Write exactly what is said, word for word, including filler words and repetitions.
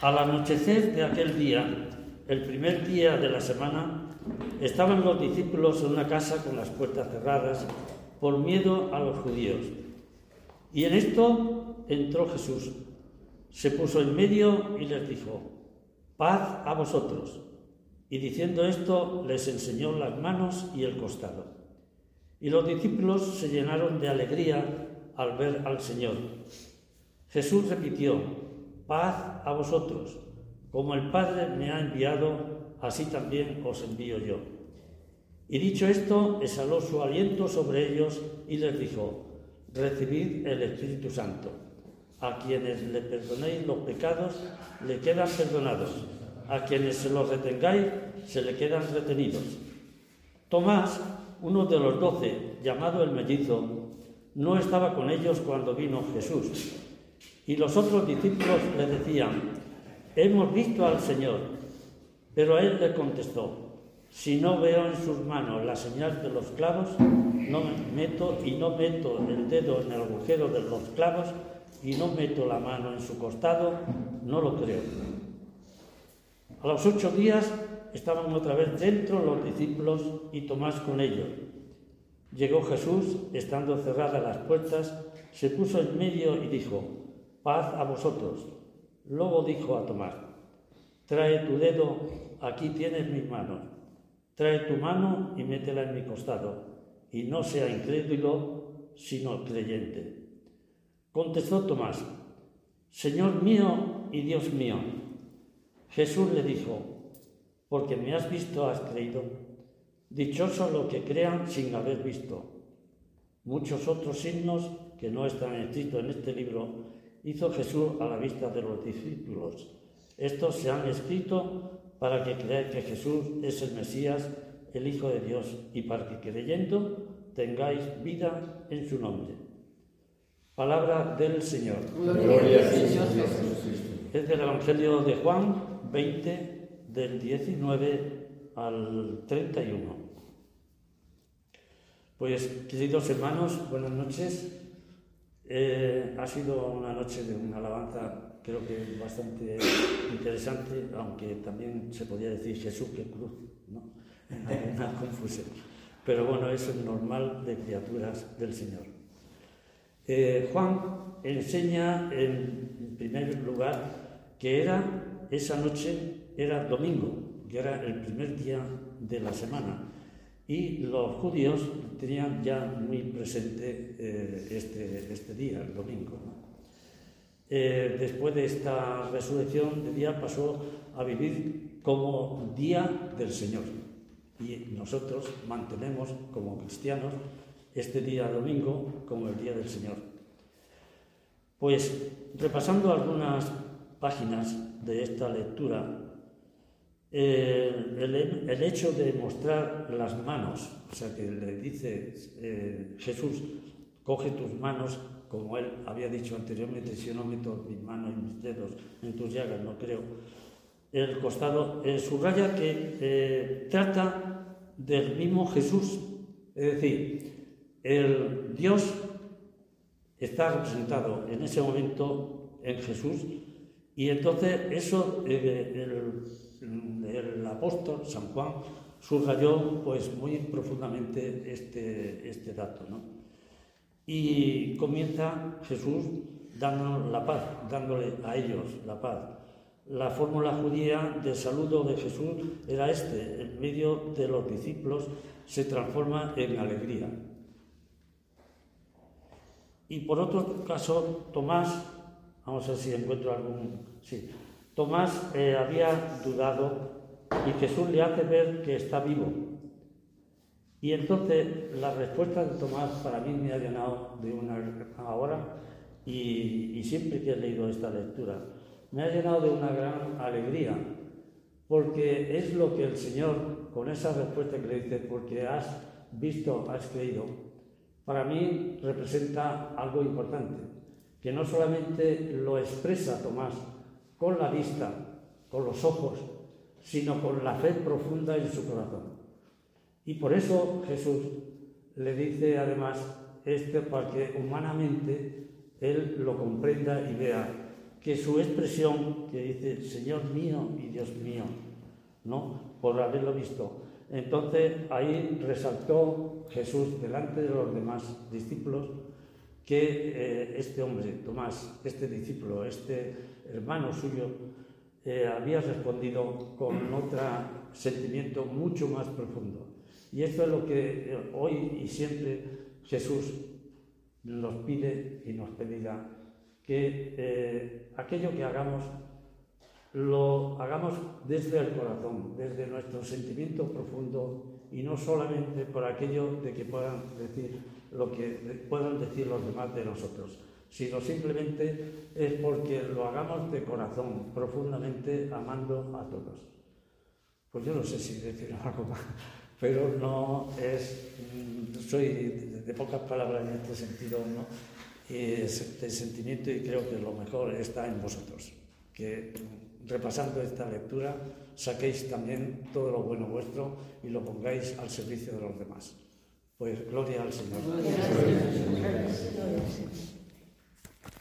Al anochecer de aquel día, el primer día de la semana, estaban los discípulos en una casa con las puertas cerradas por miedo a los judíos. Y en esto entró Jesús, se puso en medio y les dijo: paz a vosotros. Y diciendo esto, les enseñó las manos y el costado. Y los discípulos se llenaron de alegría al ver al Señor. Jesús repitió: paz a vosotros. Como el Padre me ha enviado, así también os envío yo. Y dicho esto, exhaló su aliento sobre ellos y les dijo: recibid el Espíritu Santo. A quienes le perdonéis los pecados, le quedan perdonados. A quienes se los retengáis, se le quedan retenidos. Tomás, uno de los doce, llamado el mellizo, no estaba con ellos cuando vino Jesús. Y los otros discípulos le decían: hemos visto al Señor. Pero él le contestó: si no veo en sus manos la señal de los clavos, no me meto y no meto el dedo en el agujero de los clavos y no meto la mano en su costado, no lo creo. A los ocho días estaban otra vez dentro los discípulos y Tomás con ellos. Llegó Jesús, estando cerradas las puertas, se puso en medio y dijo: paz a vosotros. Luego dijo a Tomás: trae tu dedo, aquí tienes mis manos. Trae tu mano y métela en mi costado, y no sea incrédulo, sino creyente. Contestó Tomás: Señor mío y Dios mío. Jesús le dijo: porque me has visto, has creído. Dichosos los que crean sin haber visto. Muchos otros signos que no están escritos en este libro hizo Jesús a la vista de los discípulos. Estos se han escrito para que creáis que Jesús es el Mesías, el Hijo de Dios, y para que creyendo tengáis vida en su nombre. Palabra del Señor. Gloria a ti, Señor Jesús. Es del Evangelio de Juan veinte, del diecinueve al treinta y uno. Pues, queridos hermanos, buenas noches. Eh, ha sido una noche de una alabanza, creo que bastante interesante, aunque también se podría decir Jesús que cruz, ¿no? Una confusión. Pero bueno, eso es normal de criaturas del Señor. Eh, Juan enseña en primer lugar que era esa noche, era domingo, que era el primer día de la semana. Y los judíos tenían ya muy presente eh, este, este día, el domingo, ¿no? Eh, después de esta resurrección de día pasó a vivir como día del Señor. Y nosotros mantenemos como cristianos este día domingo como el día del Señor. Pues repasando algunas páginas de esta lectura, Eh, el, el hecho de mostrar las manos, o sea que le dice eh, Jesús: coge tus manos, como él había dicho anteriormente, si yo no meto mis manos y mis dedos en tus llagas, no creo. El costado eh, subraya que eh, trata del mismo Jesús, es decir, el Dios está representado en ese momento en Jesús, y entonces eso eh, el el apóstol San Juan subrayó pues muy profundamente este, este dato, ¿no? Y comienza Jesús dándonos la paz, dándole a ellos la paz. La fórmula judía de saludo de Jesús era este: en medio de los discípulos se transforma en alegría. Y por otro caso, Tomás, vamos a ver si encuentro algún... sí. Tomás eh, había dudado y Jesús le hace ver que está vivo. Y entonces la respuesta de Tomás para mí me ha llenado de una ahora y, y siempre que he leído esta lectura me ha llenado de una gran alegría, porque es lo que el Señor, con esa respuesta que le dice: porque has visto, has creído, para mí representa algo importante, que no solamente lo expresa Tomás con la vista, con los ojos, sino con la fe profunda en su corazón. Y por eso Jesús le dice además esto, para que humanamente él lo comprenda y vea que su expresión, que dice Señor mío y Dios mío, ¿no? Por haberlo visto. Entonces ahí resaltó Jesús delante de los demás discípulos que eh, este hombre, Tomás, este discípulo, este hermano suyo, eh, había respondido con otro sentimiento mucho más profundo. Y esto es lo que hoy y siempre Jesús nos pide y nos pedirá, que eh, aquello que hagamos lo hagamos desde el corazón, desde nuestro sentimiento profundo y no solamente por aquello de que puedan decir lo que puedan decir los demás de nosotros, sino simplemente es porque lo hagamos de corazón, profundamente amando a todos. Pues yo no sé si decir algo más, pero no es, soy de, de pocas palabras en este sentido, ¿no? Es de sentimiento, y creo que lo mejor está en vosotros, que repasando esta lectura saquéis también todo lo bueno vuestro y lo pongáis al servicio de los demás. Pues gloria al Señor. Gloria al Señor.